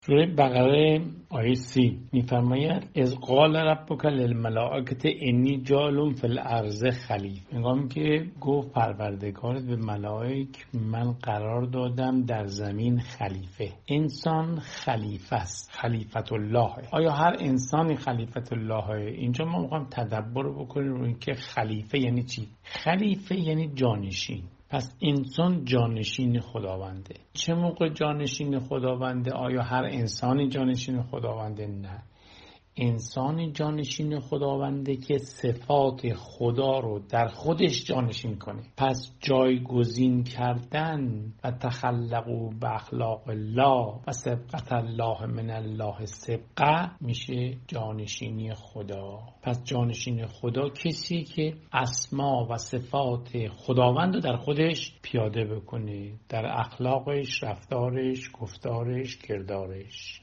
سوره بقره آیه 30 میفرماید از قال ربک للملائکه انی جاعل فی الارض خلیفه. هنگامی که گفت پروردگارت به ملائک من قرار دادم در زمین خلیفه. انسان خلیفه است، خلیفت الله. آیا هر انسانی خلیفت الله؟ اینجا ما میخوایم تدبر بکنیم روی اینکه خلیفه یعنی چی. خلیفه یعنی جانشین. پس انسان جانشین خداونده. چه موقع جانشین خداونده؟ آیا هر انسانی جانشین خداونده؟ نه، انسانی جانشین خداونده که صفات خدا رو در خودش جانشین کنه. پس جایگزین کردن و تخلقوا باخلاق الله و سبقت الله من الله سبقه میشه جانشینی خدا. پس جانشین خدا کسی که اسما و صفات خداوند رو در خودش پیاده بکنه، در اخلاقش، رفتارش، گفتارش، کردارش.